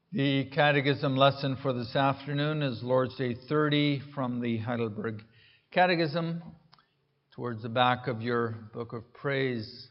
The Catechism lesson for this afternoon is Lord's Day 30 from the Heidelberg Catechism, towards the back of your book of praise.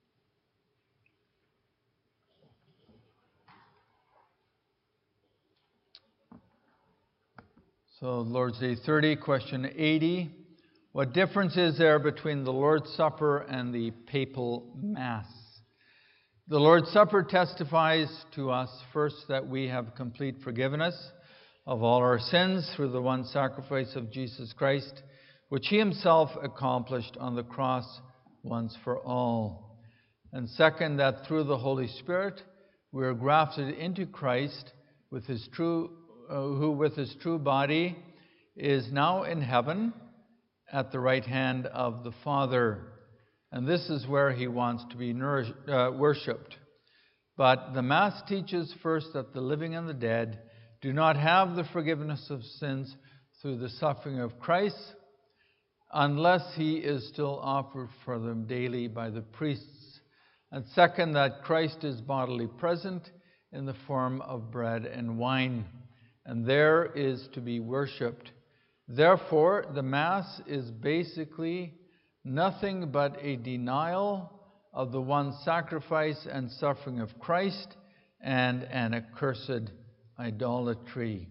So, Lord's Day 30, question 80. What difference is there between the Lord's Supper and the Papal Mass? The Lord's Supper testifies to us first that we have complete forgiveness of all our sins through the one sacrifice of Jesus Christ, which He Himself accomplished on the cross once for all. And second, that through the Holy Spirit we are grafted into Christ, who with His true body is now in heaven at the right hand of the Father. And this is where He wants to be worshipped. But the Mass teaches first that the living and the dead do not have the forgiveness of sins through the suffering of Christ, unless He is still offered for them daily by the priests. And second, that Christ is bodily present in the form of bread and wine, and there is to be worshipped. Therefore, the Mass is basically nothing but a denial of the one sacrifice and suffering of Christ and an accursed idolatry.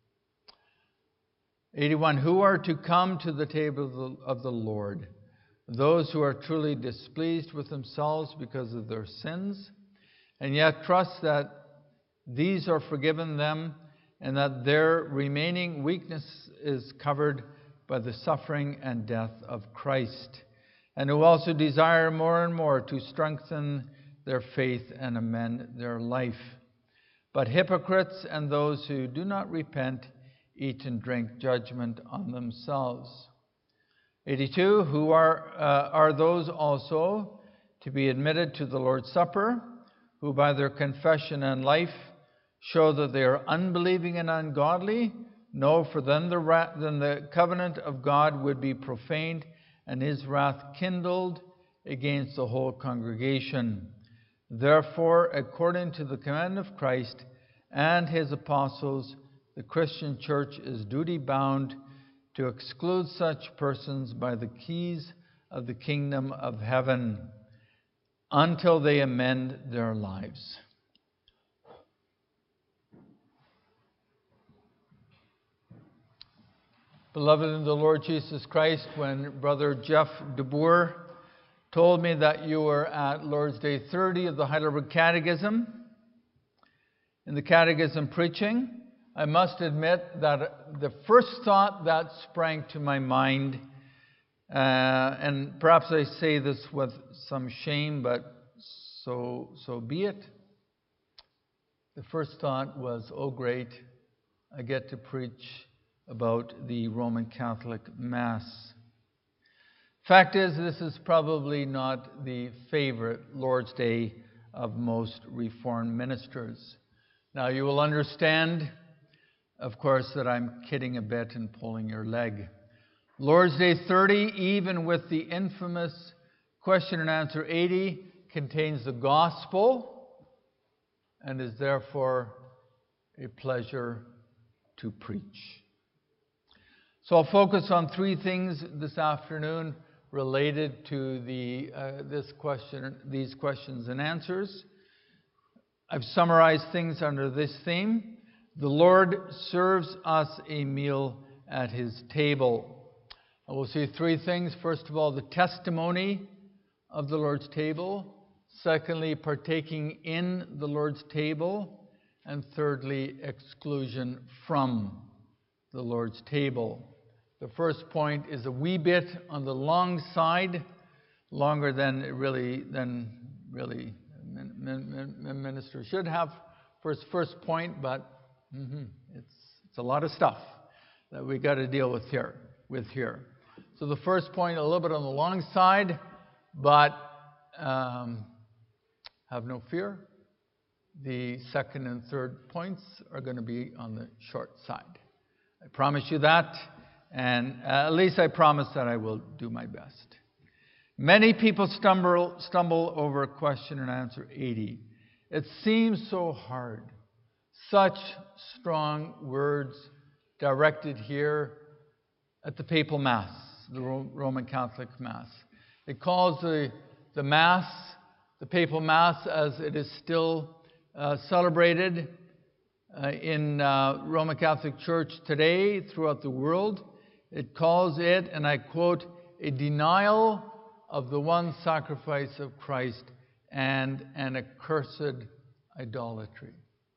81. Who are to come to the table of the Lord? Those who are truly displeased with themselves because of their sins, and yet trust that these are forgiven them and that their remaining weakness is covered by the suffering and death of Christ, and who also desire more and more to strengthen their faith and amend their life. But hypocrites and those who do not repent eat and drink judgment on themselves. 82. Who are those also to be admitted to the Lord's Supper, who by their confession and life show that they are unbelieving and ungodly? No, for then the covenant of God would be profaned, and His wrath kindled against the whole congregation. Therefore, according to the command of Christ and His apostles, the Christian church is duty-bound to exclude such persons by the keys of the kingdom of heaven until they amend their lives. Beloved in the Lord Jesus Christ, when Brother Jeff DeBoer told me that you were at Lord's Day 30 of the Heidelberg Catechism, in the Catechism preaching, I must admit that the first thought that sprang to my mind, and perhaps I say this with some shame, but so be it. The first thought was, oh great, I get to preach about the Roman Catholic Mass. Fact is, this is probably not the favorite Lord's Day of most Reformed ministers. Now, you will understand, of course, that I'm kidding a bit and pulling your leg. Lord's Day 30, even with the infamous question and answer 80, contains the gospel and is therefore a pleasure to preach. So I'll focus on three things this afternoon related to these questions and answers. I've summarized things under this theme. The Lord serves us a meal at His table. And we'll see three things. First of all, the testimony of the Lord's table. Secondly, partaking in the Lord's table. And thirdly, exclusion from the Lord's table. The first point is a wee bit on the long side, longer than a minister should have for his first point, but it's a lot of stuff that we got to deal with here. So the first point, a little bit on the long side, but have no fear. The second and third points are going to be on the short side. I promise you that. And at least I promise that I will do my best. Many people stumble over question and answer 80. It seems so hard, Such strong words directed here at the papal Mass, the Roman Catholic Mass. It calls the Mass, the papal Mass, as it is still celebrated in Roman Catholic Church today throughout the world. It calls it, and I quote, a denial of the one sacrifice of Christ and an accursed idolatry.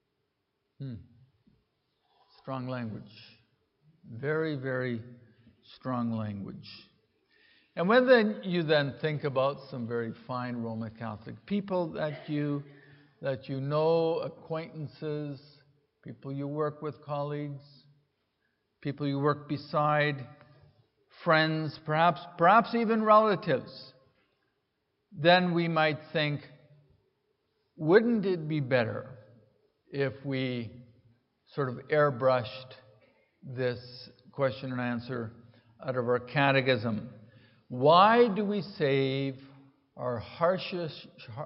Strong language. Very, very strong language. And when you then think about some very fine Roman Catholic people that you know, acquaintances, people you work with, colleagues, people you work beside, friends, perhaps even relatives, then we might think, wouldn't it be better if we sort of airbrushed this question and answer out of our catechism? Why do we save our harshest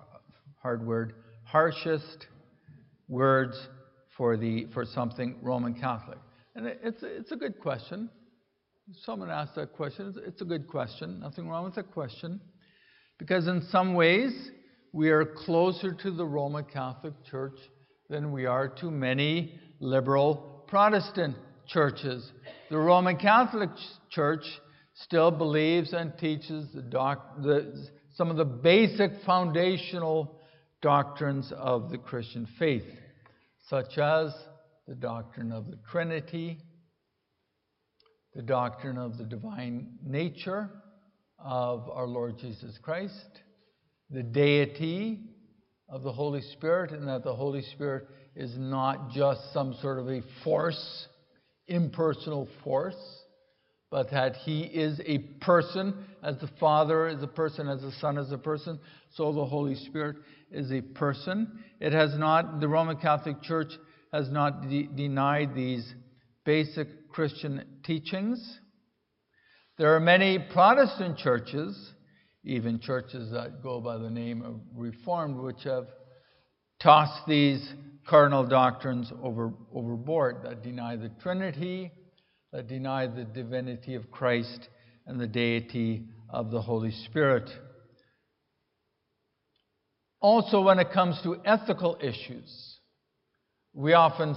words for something Roman Catholic? And it's a good question. Someone asked that question. It's a good question. Nothing wrong with that question. Because in some ways, we are closer to the Roman Catholic Church than we are to many liberal Protestant churches. The Roman Catholic Church still believes and teaches some of the basic foundational doctrines of the Christian faith, such as the doctrine of the Trinity, the doctrine of the divine nature of our Lord Jesus Christ, the deity of the Holy Spirit, and that the Holy Spirit is not just some sort of a force, impersonal force, but that He is a person, as the Father is a person, as the Son is a person, so the Holy Spirit is a person. The Roman Catholic Church has not denied these basic Christian teachings. There are many Protestant churches, even churches that go by the name of Reformed, which have tossed these cardinal doctrines overboard, that deny the Trinity, that deny the divinity of Christ and the deity of the Holy Spirit. Also, when it comes to ethical issues, we often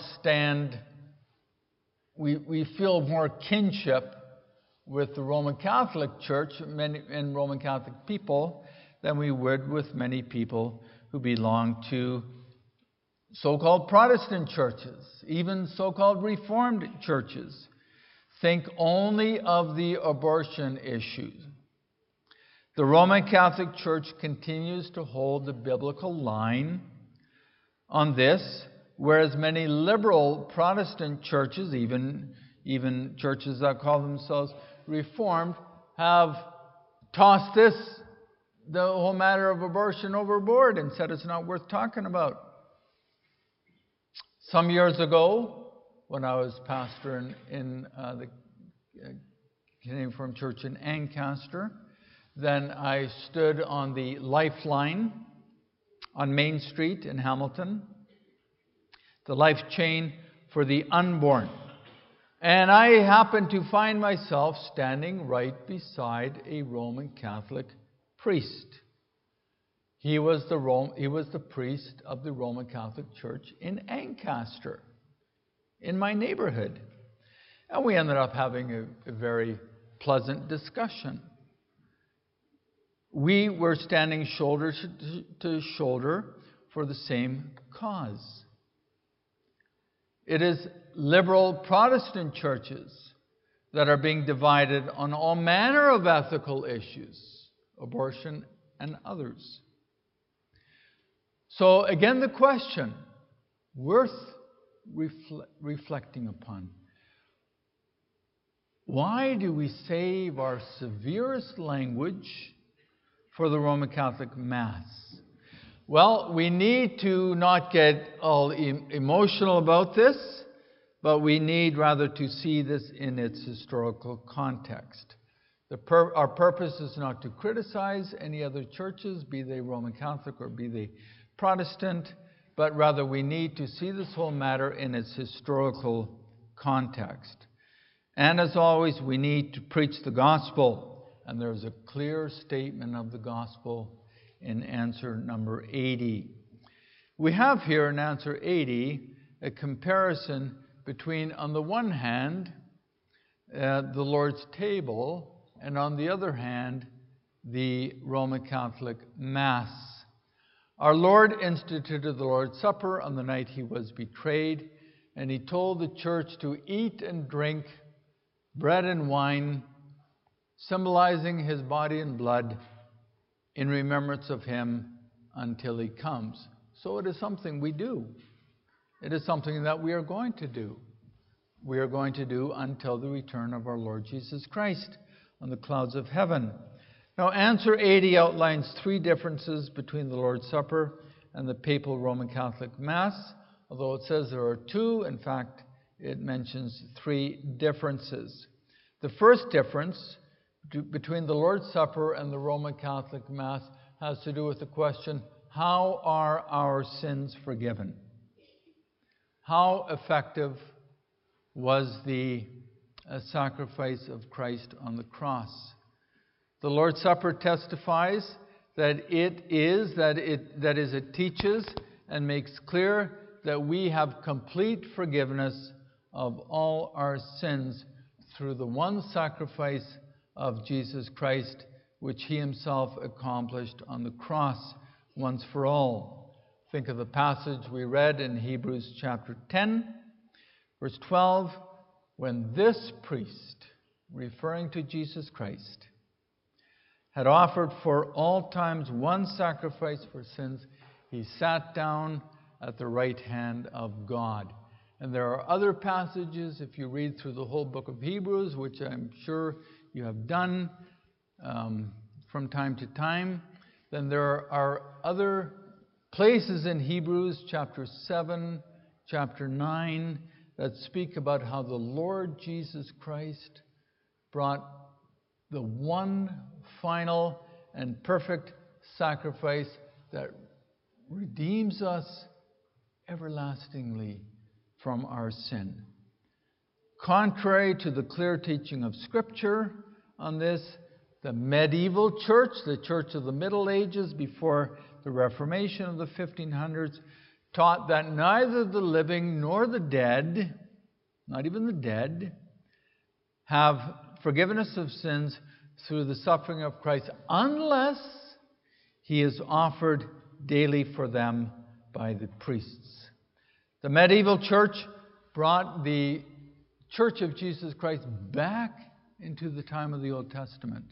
we feel more kinship with the Roman Catholic Church and Roman Catholic people than we would with many people who belong to so-called Protestant churches, even so-called Reformed churches. Think only of the abortion issue. The Roman Catholic Church continues to hold the biblical line on this, whereas many liberal Protestant churches, even churches that call themselves Reformed, have tossed the whole matter of abortion overboard and said it's not worth talking about. Some years ago, when I was pastor in the Canadian Reformed Church in Ancaster, then I stood on the Lifeline on Main Street in Hamilton, the life chain for the unborn. And I happened to find myself standing right beside a Roman Catholic priest. He was the priest of the Roman Catholic Church in Ancaster, in my neighborhood. And we ended up having a very pleasant discussion. We were standing shoulder to shoulder for the same cause. It is liberal Protestant churches that are being divided on all manner of ethical issues, abortion and others. So again, the question, worth reflecting upon. Why do we save our severest language for the Roman Catholic Mass? Well, we need to not get all emotional about this, but we need rather to see this in its historical context. Our purpose is not to criticize any other churches, be they Roman Catholic or be they Protestant, but rather we need to see this whole matter in its historical context. And as always, we need to preach the gospel, and there's a clear statement of the gospel in answer number 80. We have here in answer 80 a comparison between, on the one hand, the Lord's table, and on the other hand, the Roman Catholic Mass. Our Lord instituted the Lord's Supper on the night he was betrayed, and he told the church to eat and drink bread and wine, symbolizing his body and blood in remembrance of him until he comes. So it is something we do. It is something that we are going to do. We are going to do until the return of our Lord Jesus Christ on the clouds of heaven. Now, answer 80 outlines three differences between the Lord's Supper and the papal Roman Catholic Mass. Although it says there are two, in fact, it mentions three differences. The first difference between the Lord's Supper and the Roman Catholic Mass has to do with the question, how are our sins forgiven? How effective was the sacrifice of Christ on the cross? The Lord's Supper testifies that it teaches and makes clear that we have complete forgiveness of all our sins through the one sacrifice of Jesus Christ, which he himself accomplished on the cross once for all. Think of the passage we read in Hebrews chapter 10, verse 12, when this priest, referring to Jesus Christ, had offered for all times one sacrifice for sins, he sat down at the right hand of God. And there are other passages, if you read through the whole book of Hebrews, which I'm sure you have done from time to time, then there are other places in Hebrews chapter 7, chapter 9, that speak about how the Lord Jesus Christ brought the one final and perfect sacrifice that redeems us everlastingly from our sin. Contrary to the clear teaching of Scripture on this, the medieval church, the church of the Middle Ages before the Reformation of the 1500s, taught that neither the living nor the dead, not even the dead, have forgiveness of sins through the suffering of Christ unless he is offered daily for them by the priests. The medieval church brought the Church of Jesus Christ back into the time of the Old Testament.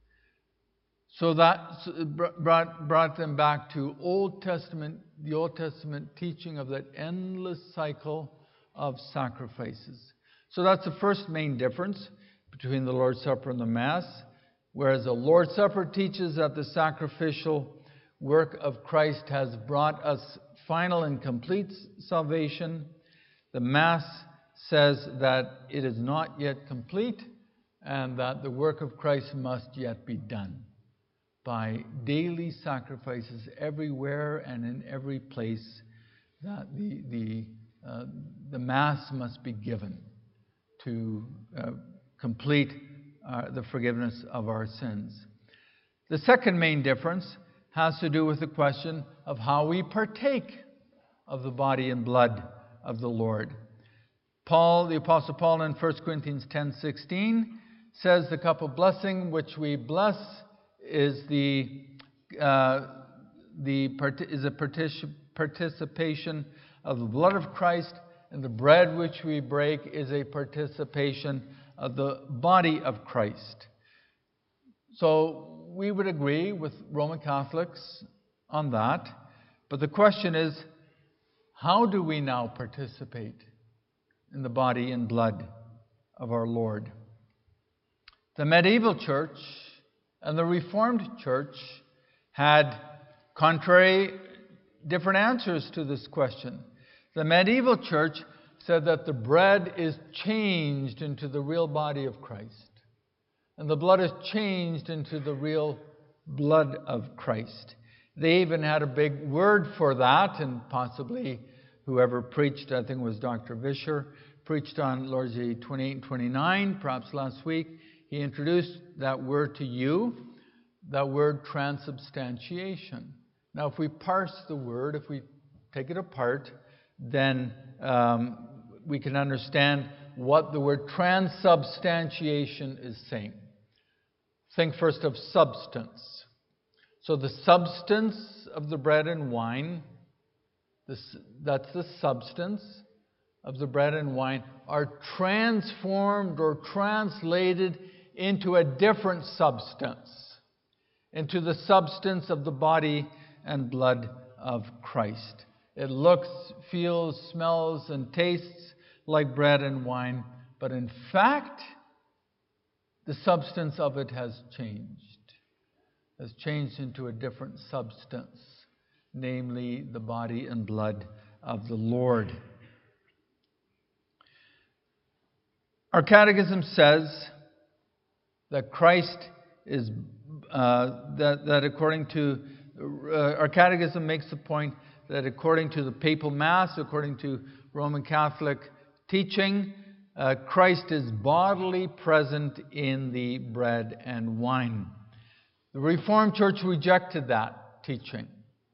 So that brought them back to the Old Testament teaching of that endless cycle of sacrifices. So that's the first main difference between the Lord's Supper and the Mass. Whereas the Lord's Supper teaches that the sacrificial work of Christ has brought us final and complete salvation, the Mass says that it is not yet complete and that the work of Christ must yet be done by daily sacrifices everywhere and in every place, that the Mass must be given to complete the forgiveness of our sins. The second main difference has to do with the question of how we partake of the body and blood of the Lord. The Apostle Paul in 1 Corinthians 10:16 says the cup of blessing which we bless is a participation of the blood of Christ, and the bread which we break is a participation of the body of Christ. So we would agree with Roman Catholics on that, but the question is, how do we now participate in the body and blood of our Lord? The medieval church and the Reformed church had different answers to this question. The medieval church said that the bread is changed into the real body of Christ, and the blood is changed into the real blood of Christ. They even had a big word for that, and possibly whoever preached, I think it was Dr. Vischer, preached on Lord's Day 28 and 29, perhaps last week. He introduced that word to you, that word transubstantiation. Now, if we parse the word, if we take it apart, then we can understand what the word transubstantiation is saying. Think first of substance. So the substance of the bread and wine, that's the substance of the bread and wine, are transformed or translated into a different substance, into the substance of the body and blood of Christ. It looks, feels, smells, and tastes like bread and wine, but in fact, the substance of it has changed into a different substance, namely the body and blood of the Lord. Our catechism says that Christ is, that according to, our catechism makes the point that according to the papal mass, according to Roman Catholic teaching, Christ is bodily present in the bread and wine. The Reformed Church rejected that teaching.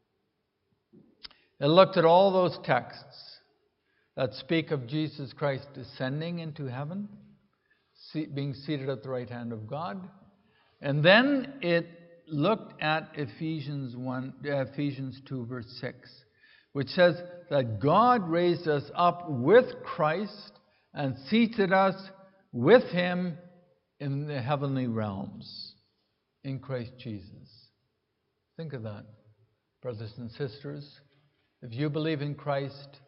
It looked at all those texts that speak of Jesus Christ descending into heaven, being seated at the right hand of God, and then it looked at Ephesians 2, verse 6, which says that God raised us up with Christ and seated us with Him in the heavenly realms in Christ Jesus. Think of that, brothers and sisters. If you believe in Christ,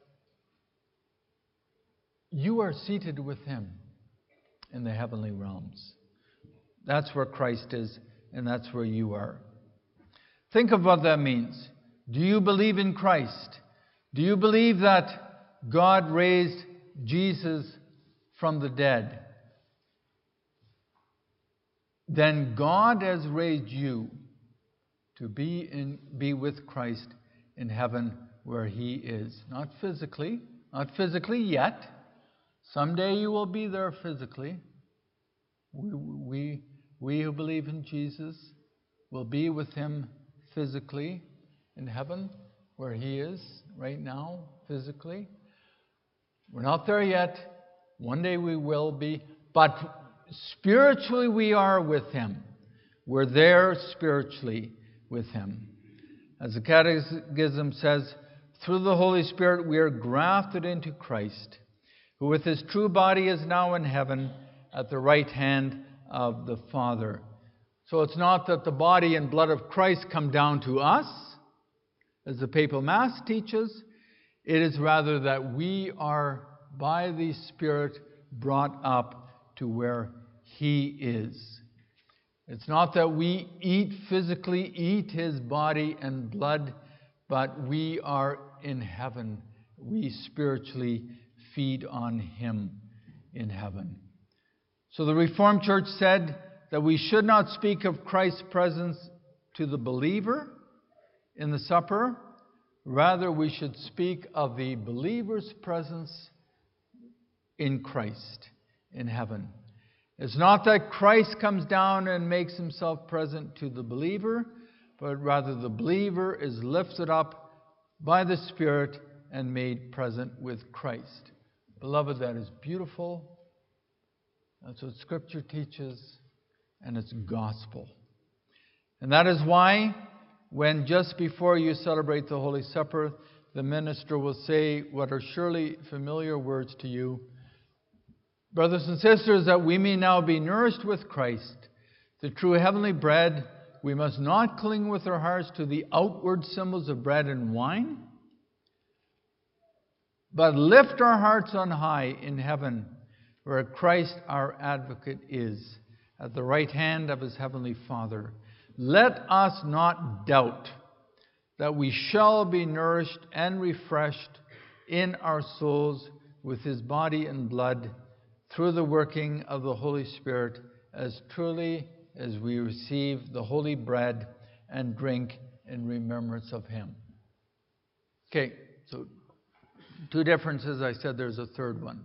you are seated with Him in the heavenly realms. That's where Christ is, and that's where you are. Think of what that means. Do you believe in Christ? Do you believe that God raised Jesus from the dead? Then God has raised you to be with Christ in heaven where He is. Not physically yet. Someday you will be there physically. We who believe in Jesus will be with Him physically in heaven where He is right now, physically. We're not there yet. One day we will be. But spiritually we are with Him. We're there spiritually with Him. As the Catechism says, through the Holy Spirit we are grafted into Christ, who with His true body is now in heaven at the right hand of the Father. So it's not that the body and blood of Christ come down to us, as the Papal Mass teaches. It is rather that we are, by the Spirit, brought up to where He is. It's not that we physically eat His body and blood, but we are in heaven. We spiritually feed on Him in heaven. So the Reformed Church said that we should not speak of Christ's presence to the believer in the supper. Rather, we should speak of the believer's presence in Christ in heaven. It's not that Christ comes down and makes Himself present to the believer, but rather the believer is lifted up by the Spirit and made present with Christ. Beloved, that is beautiful. That's what Scripture teaches, and it's gospel. And that is why, when just before you celebrate the Holy Supper, the minister will say what are surely familiar words to you. Brothers and sisters, that we may now be nourished with Christ, the true heavenly bread, we must not cling with our hearts to the outward symbols of bread and wine, but lift our hearts on high in heaven, where Christ our advocate is, at the right hand of His heavenly Father. Let us not doubt that we shall be nourished and refreshed in our souls with His body and blood through the working of the Holy Spirit, as truly as we receive the holy bread and drink in remembrance of him. Okay, so two differences. I said there's a third one.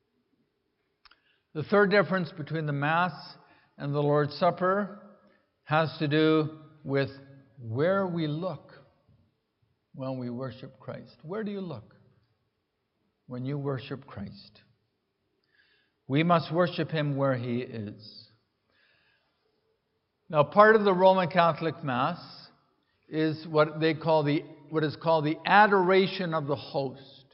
The third difference between the Mass and the Lord's Supper has to do with where we look when we worship Christ. Where do you look when you worship Christ? We must worship him where he is. Now, part of the Roman Catholic Mass is what is called the adoration of the host.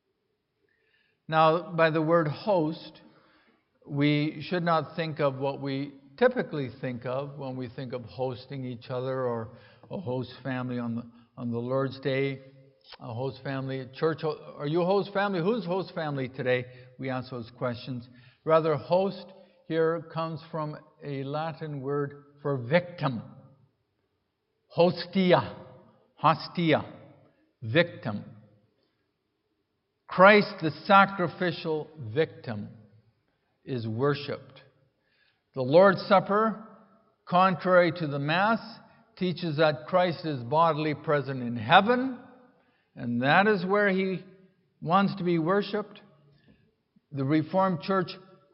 Now, by the word host, we should not think of what we typically think of when we think of hosting each other or a host family on the Lord's Day, a host family at church. Are you a host family? Who's host family today? We ask those questions. Rather, host here comes from a Latin word for victim. Hostia, victim. Christ, the sacrificial victim, is worshipped. The Lord's Supper, contrary to the Mass, teaches that Christ is bodily present in heaven, and that is where he wants to be worshipped. The Reformed Church,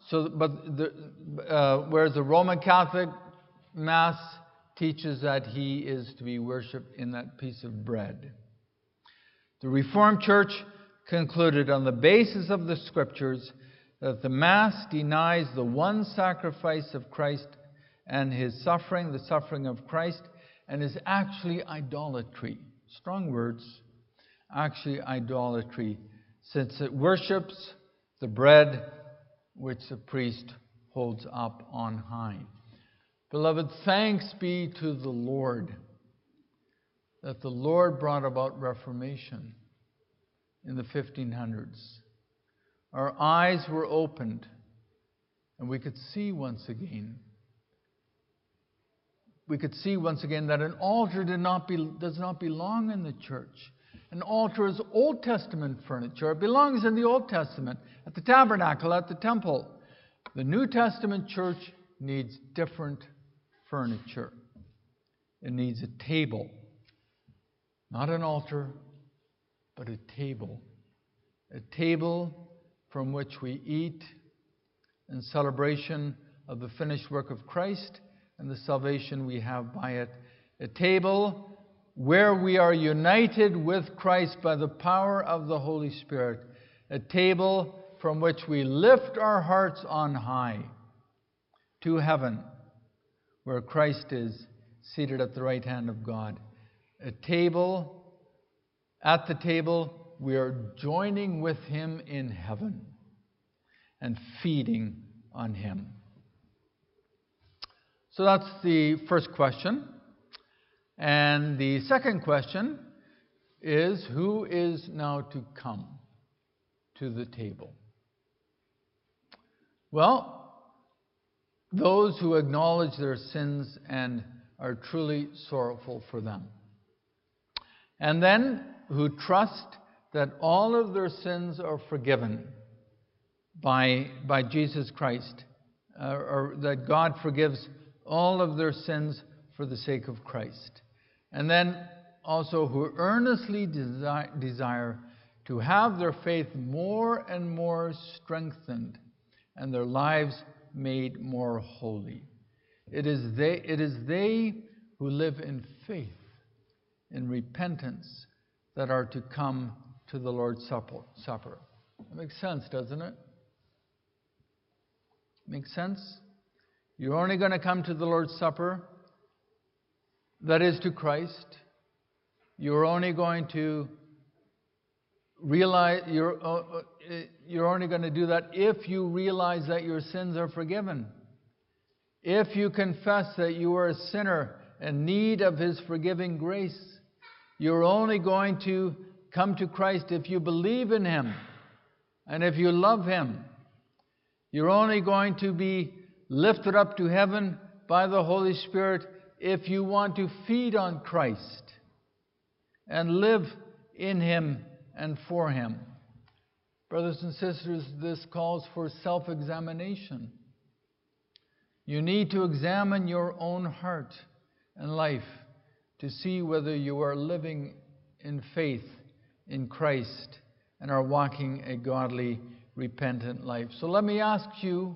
whereas the Roman Catholic Mass teaches that he is to be worshipped in that piece of bread. The Reformed Church concluded on the basis of the Scriptures that the Mass denies the one sacrifice of Christ and his suffering, the suffering of Christ, and is actually idolatry. Strong words. Actually idolatry, since it worships the bread which the priest holds up on high. Beloved, thanks be to the Lord that the Lord brought about Reformation in the 1500s. Our eyes were opened, and we could see once again. We could see once again that an altar does not belong in the church. An altar is Old Testament furniture. It belongs in the Old Testament, at the tabernacle, at the temple. The New Testament church needs different furniture. It needs a table. Not an altar, but a table. A table from which we eat in celebration of the finished work of Christ and the salvation we have by it. A table where we are united with Christ by the power of the Holy Spirit. A table from which we lift our hearts on high to heaven, where Christ is seated at the right hand of God. A table, at the table, we are joining with him in heaven and feeding on him. So that's the first question. And the second question is, who is now to come to the table? Well, those who acknowledge their sins and are truly sorrowful for them. And then who trust that all of their sins are forgiven by Jesus Christ, or that God forgives all of their sins for the sake of Christ. And then also who earnestly desire to have their faith more and more strengthened and their lives made more holy. It is they who live in faith, in repentance, that are to come to the Lord's Supper. That makes sense, doesn't it? Makes sense? You're only going to come to the Lord's Supper, that is to Christ. You're only going to realize, you're only going to do that if you realize that your sins are forgiven. If you confess that you are a sinner in need of his forgiving grace. You're only going to come to Christ if you believe in him and if you love him. You're only going to be lifted up to heaven by the Holy Spirit if you want to feed on Christ and live in him and for him. Brothers and sisters, this calls for self-examination. You need to examine your own heart and life to see whether you are living in faith in Christ and are walking a godly, repentant life. So let me ask you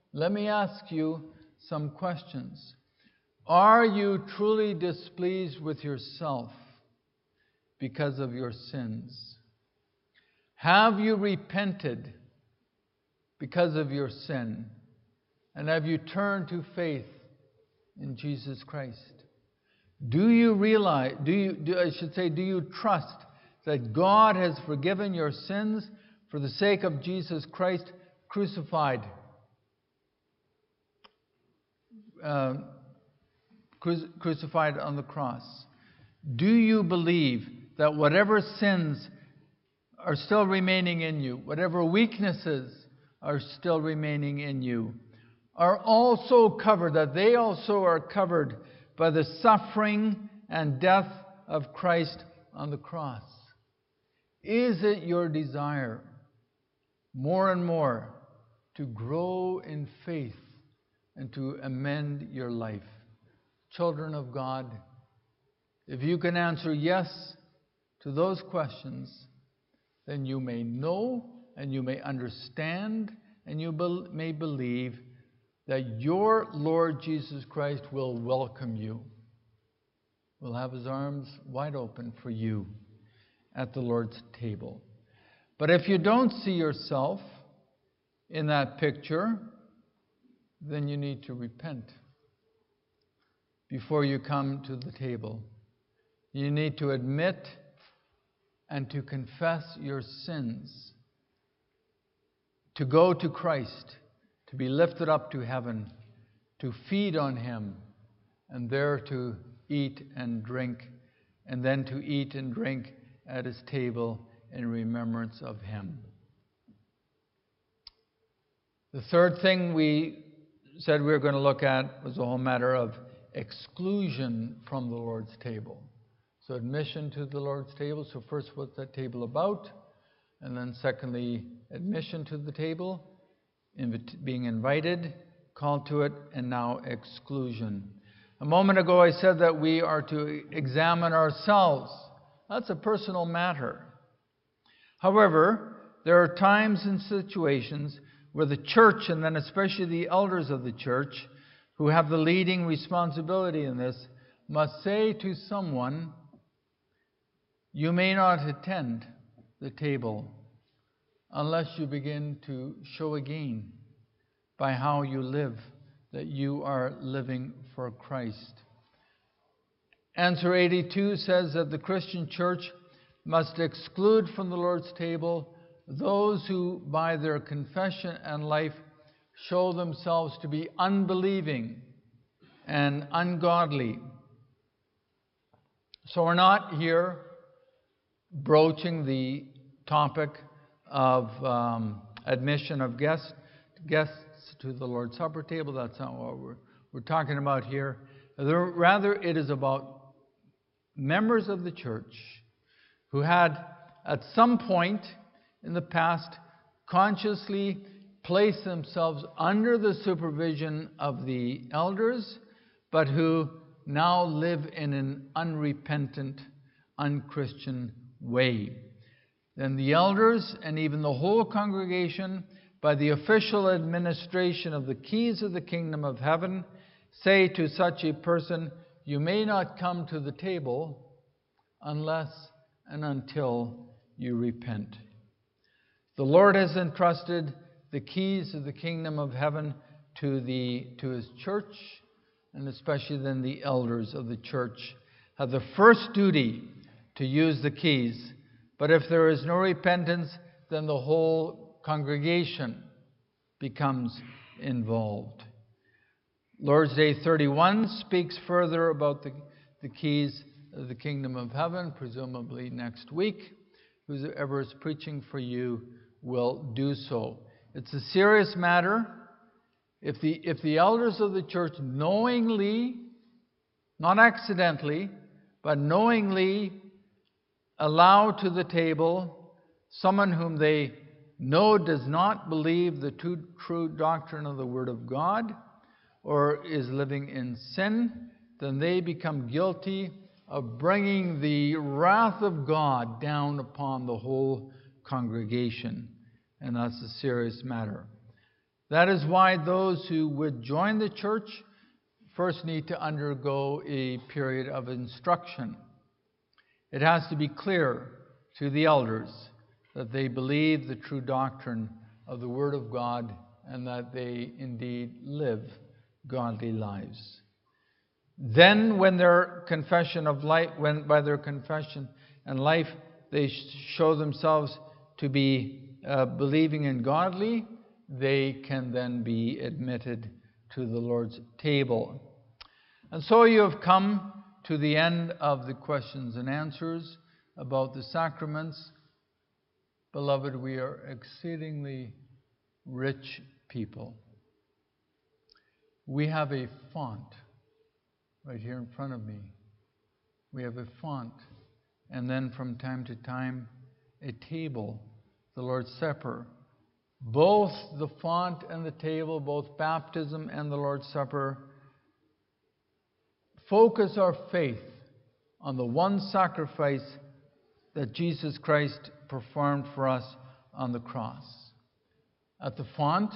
some questions. Are you truly displeased with yourself because of your sins? Have you repented because of your sin? And have you turned to faith in Jesus Christ? Do you realize, do you trust that God has forgiven your sins for the sake of Jesus Christ crucified? Crucified on the cross. Do you believe that whatever sins are still remaining in you, whatever weaknesses are still remaining in you, are also covered, that they also are covered by the suffering and death of Christ on the cross? Is it your desire more and more to grow in faith and to amend your life? Children of God, if you can answer yes to those questions, then you may know and you may understand and you may believe that your Lord Jesus Christ will welcome you, will have his arms wide open for you at the Lord's table. But if you don't see yourself in that picture, then you need to repent before you come to the table. You need to admit and to confess your sins, to go to Christ, to be lifted up to heaven, to feed on him, and there to eat and drink, and then to eat and drink at his table in remembrance of him. The third thing we said we were going to look at was the whole matter of exclusion from the Lord's table. So admission to the Lord's table. So first, what's that table about? And then secondly, admission to the table, being invited, called to it, and now exclusion. A moment ago I said that we are to examine ourselves. That's a personal matter. However, there are times and situations where the church, and then especially the elders of the church, who have the leading responsibility in this, must say to someone, you may not attend the table unless you begin to show again by how you live that you are living for Christ. Answer 82 says that the Christian church must exclude from the Lord's table those who, by their confession and life, show themselves to be unbelieving and ungodly. So we're not here broaching the topic of admission of guests to the Lord's Supper table. That's not what we're talking about here. Rather, it is about members of the church who had, at some point in the past, consciously placed themselves under the supervision of the elders, but who now live in an unrepentant, unchristian way. Then the elders and even the whole congregation, by the official administration of the keys of the kingdom of heaven, say to such a person, you may not come to the table unless and until you repent. The Lord has entrusted the keys of the kingdom of heaven to his church, and especially then the elders of the church have the first duty to use the keys. But if there is no repentance, then the whole congregation becomes involved. Lord's Day 31 speaks further about the keys of the kingdom of heaven, presumably next week. Whoever is preaching for you will do so. It's a serious matter. If the elders of the church knowingly, not accidentally, but knowingly allow to the table someone whom they know does not believe the true doctrine of the Word of God or is living in sin, then they become guilty of bringing the wrath of God down upon the whole congregation. And that's a serious matter. That is why those who would join the church first need to undergo a period of instruction. It has to be clear to the elders that they believe the true doctrine of the Word of God and that they indeed live godly lives. Then, when their confession of life, when by their confession and life they show themselves to be believing and godly, they can then be admitted to the Lord's table. And so you have come to the end of the questions and answers about the sacraments. Beloved, we are exceedingly rich people. We have a font right here in front of me. We have a font, and then from time to time, a table, the Lord's Supper. Both the font and the table, both baptism and the Lord's Supper, focus our faith on the one sacrifice that Jesus Christ performed for us on the cross. At the font,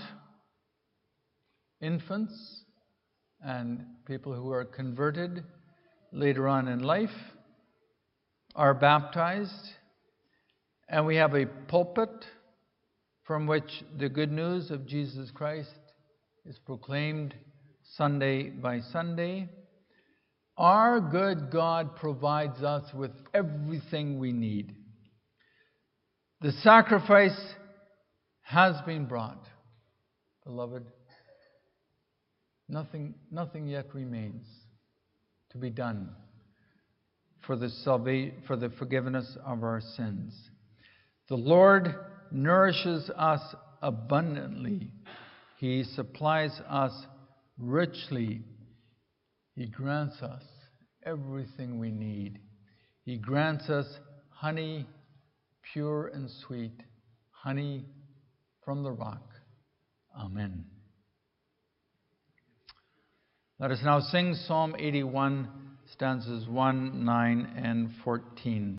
infants and people who are converted later on in life are baptized, and we have a pulpit from which the good news of Jesus Christ is proclaimed Sunday by Sunday. Our good God provides us with everything we need. The sacrifice has been brought. Beloved, nothing yet remains to be done for the forgiveness of our sins. The Lord nourishes us abundantly. He supplies us richly. He grants us everything we need. He grants us honey, pure and sweet, honey from the rock. Amen. Let us now sing Psalm 81, stanzas 1, 9, and 14.